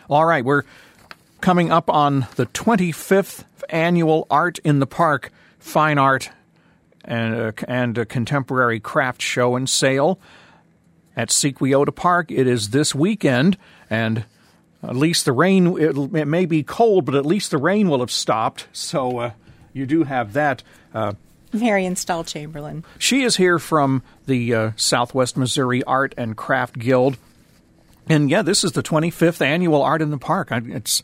All right, we're coming up on the 25th annual Art in the Park Fine Art and a Contemporary Craft Show and Sale at Sequioto Park. It is this weekend, and at least the rain, it may be cold, but at least the rain will have stopped, so you do have that. Marion Stahl-Chamberlain. She is here from the Southwest Missouri Art and Craft Guild. And yeah, this is the 25th annual Art in the Park. It's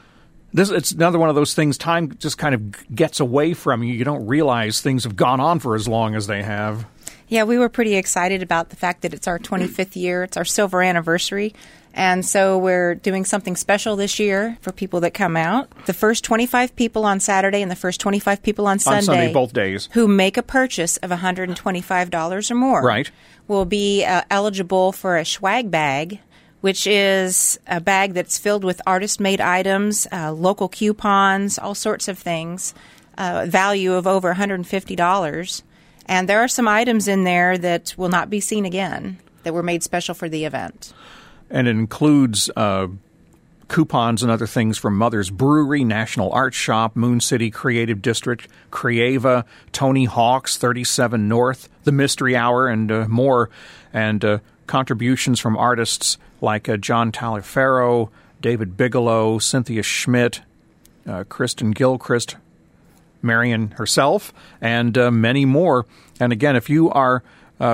another one of those things, time just kind of gets away from you. You don't realize things have gone on for as long as they have. Yeah, we were pretty excited about the fact that it's our 25th year. It's our silver anniversary. And so we're doing something special this year for people that come out. The first 25 people on Saturday and the first 25 people on Sunday. On Sunday, both days. Who make a purchase of $125 or more. Right. Will be eligible for a swag bag, which is a bag that's filled with artist-made items, local coupons, all sorts of things, value of over $150. And there are some items in there that will not be seen again, that were made special for the event. And it includes coupons and other things from Mother's Brewery, National Art Shop, Moon City Creative District, Creava, Tony Hawk's, 37 North, The Mystery Hour, and more. And contributions from artists like John Taliaferro, David Bigelow, Cynthia Schmidt, Kristen Gilchrist, Marion herself, and many more. And again, if you are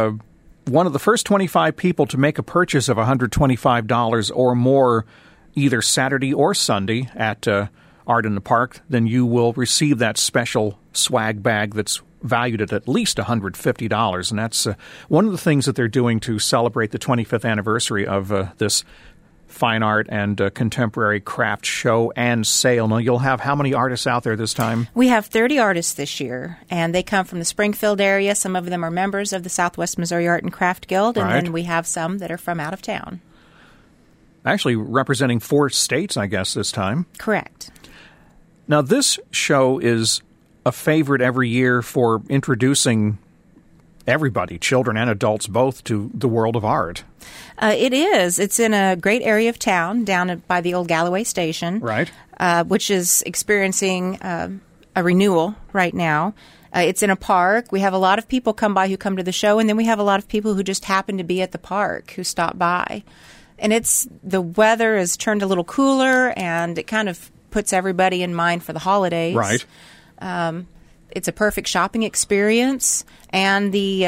one of the first 25 people to make a purchase of $125 or more either Saturday or Sunday at Art in the Park, then you will receive that special swag bag that's valued at least $150. And that's one of the things that they're doing to celebrate the 25th anniversary of this fine art and contemporary craft show and sale. Now, you'll have how many artists out there this time? We have 30 artists this year, and they come from the Springfield area. Some of them are members of the Southwest Missouri Art and Craft Guild, and then we have some that are from out of town. Actually representing 4 states, I guess, this time. Correct. Now, this show is a favorite every year for introducing everybody, children and adults both, to the world of art. It is. It's in a great area of town down by the old Galloway Station. Right. Which is experiencing a renewal right now. It's in a park. We have a lot of people come by who come to the show, and then we have a lot of people who just happen to be at the park who stop by. And the weather has turned a little cooler, and it kind of puts everybody in mind for the holidays. Right. It's a perfect shopping experience, and the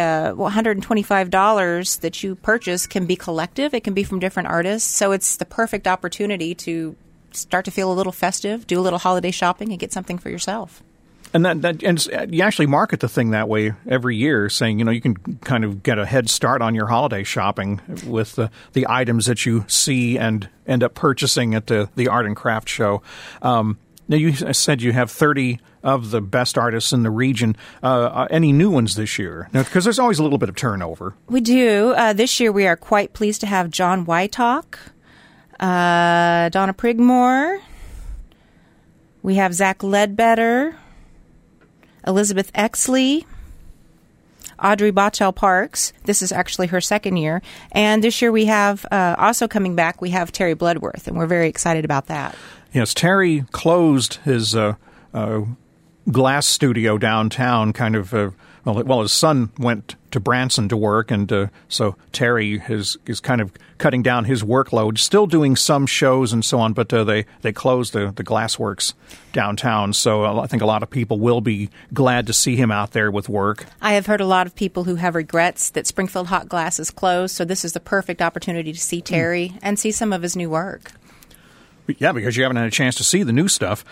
$125 that you purchase can be collective. It can be from different artists, so it's the perfect opportunity to start to feel a little festive, do a little holiday shopping, and get something for yourself. And and you actually market the thing that way every year, saying, you can kind of get a head start on your holiday shopping with the items that you see and end up purchasing at the Art and Craft Show. Now, you said you have 30 of the best artists in the region. Any new ones this year? Because there's always a little bit of turnover. We do. This year we are quite pleased to have John Wytalk, Donna Prigmore. We have Zach Ledbetter, Elizabeth Exley, Audrey Botchell Parks. This is actually her second year. And this year we have, also coming back, we have Terry Bloodworth, and we're very excited about that. Yes, Terry closed his glass studio downtown, kind of, his son went to Branson to work, and so Terry is kind of cutting down his workload, still doing some shows and so on, but they closed the Glassworks downtown, so I think a lot of people will be glad to see him out there with work. I have heard a lot of people who have regrets that Springfield Hot Glass is closed, so this is the perfect opportunity to see Terry and see some of his new work. Yeah, because you haven't had a chance to see the new stuff.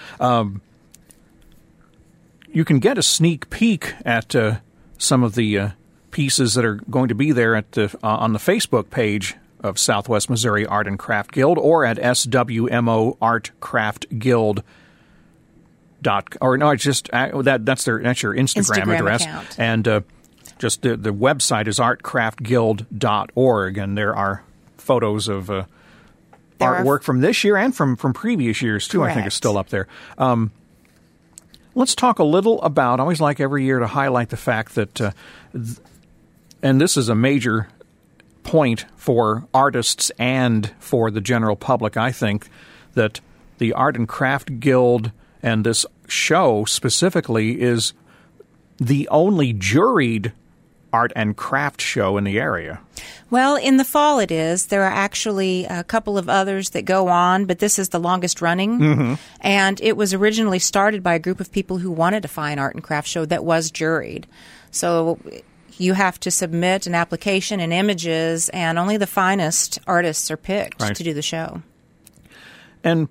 You can get a sneak peek at some of the pieces that are going to be there at on the Facebook page of Southwest Missouri Art and Craft Guild, or at swmoartcraftguild. That's your Instagram address, account. And just the website is artcraftguild.org, and there are photos of artwork from this year and from previous years, too. Correct. I think is still up there. Let's talk a little about, I always like every year to highlight the fact that, and this is a major point for artists and for the general public, I think, that the Art and Craft Guild and this show specifically is the only juried art and craft show in the area. Well, in the fall it is. There are actually a couple of others that go on, but this is the longest running. Mm-hmm. And it was originally started by a group of people who wanted a fine art and craft show that was juried. So you have to submit an application and images, and only the finest artists are picked to do the show. And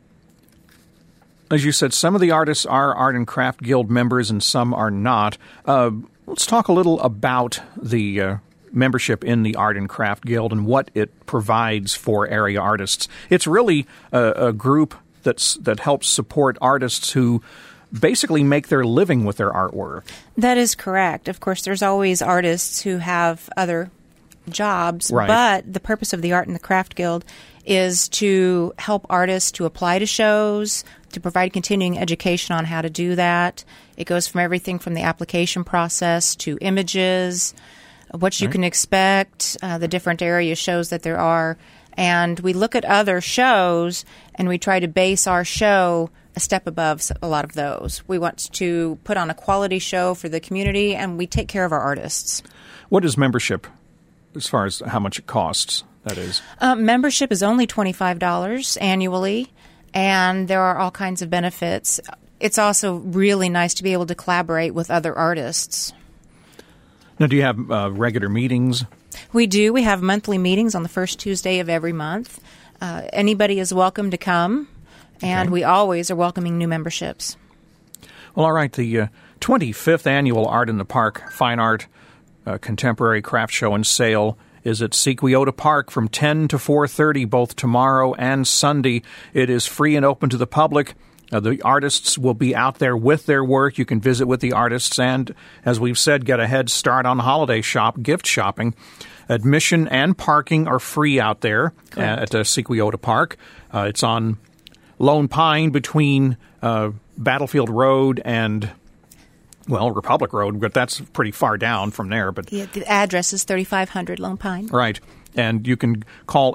as you said, some of the artists are Art and Craft Guild members and some are not. Let's talk a little about the membership in the Art and Craft Guild and what it provides for area artists. It's really a group that helps support artists who basically make their living with their artwork. That is correct. Of course, there's always artists who have other jobs, but the purpose of the Art and the Craft Guild is to help artists to apply to shows, to provide continuing education on how to do that. It goes from everything from the application process to images, what you can expect, the different area shows that there are. And we look at other shows and we try to base our show a step above a lot of those. We want to put on a quality show for the community, and we take care of our artists. What is membership as far as how much it costs, that is? Membership is only $25 annually, and there are all kinds of benefits. It's also really nice to be able to collaborate with other artists. Now, do you have regular meetings? We do. We have monthly meetings on the first Tuesday of every month. Anybody is welcome to come, and we always are welcoming new memberships. Well, all right. The 25th Annual Art in the Park Fine Art Contemporary Craft Show and Sale is at Sequiota Park from 10 to 4:30 both tomorrow and Sunday. It is free and open to the public. The artists will be out there with their work. You can visit with the artists and, as we've said, get a head start on holiday gift shopping. Admission and parking are free out there at Sequiota Park. It's on Lone Pine between Battlefield Road and, well, Republic Road, but that's pretty far down from there. But the address is 3500 Lone Pine. Right. And you can call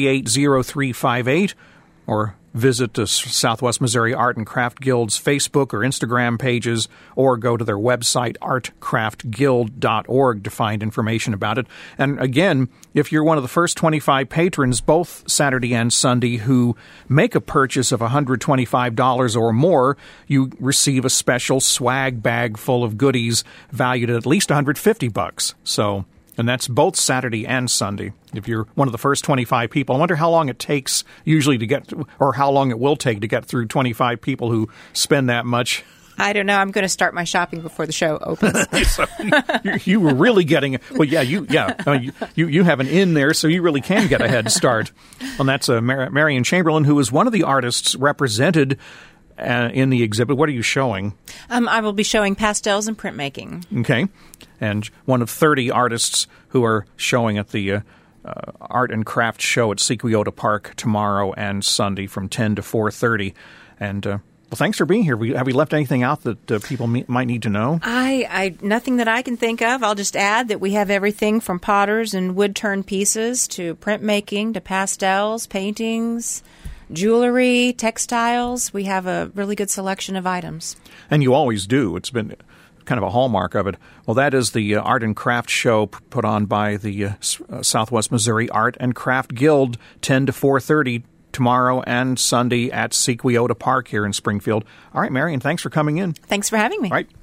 838-0358 or visit the Southwest Missouri Art and Craft Guild's Facebook or Instagram pages, or go to their website, artcraftguild.org, to find information about it. And again, if you're one of the first 25 patrons, both Saturday and Sunday, who make a purchase of $125 or more, you receive a special swag bag full of goodies valued at least $150. And that's both Saturday and Sunday. If you're one of the first 25 people, I wonder how long it takes usually to get, or how long it will take to get through 25 people who spend that much. I don't know. I'm going to start my shopping before the show opens. So you were really getting it. Well, you have an in there, so you really can get a head start. And that's Marion Chamberlain, who is one of the artists represented in the exhibit. What are you showing? I will be showing pastels and printmaking. Okay. And one of 30 artists who are showing at the Art and Craft Show at Sequiota Park tomorrow and Sunday from 10 to 4:30. And, well, thanks for being here. Have we left anything out that people might need to know? Nothing that I can think of. I'll just add that we have everything from potters and wood-turn pieces to printmaking to pastels, paintings, jewelry, textiles. We have a really good selection of items. And you always do. It's been kind of a hallmark of it. Well, that is the Art and Craft Show put on by the Southwest Missouri Art and Craft Guild, 10 to 4:30 tomorrow and Sunday at Sequiota Park here in Springfield. All right, Marion, thanks for coming in. Thanks for having me. All right.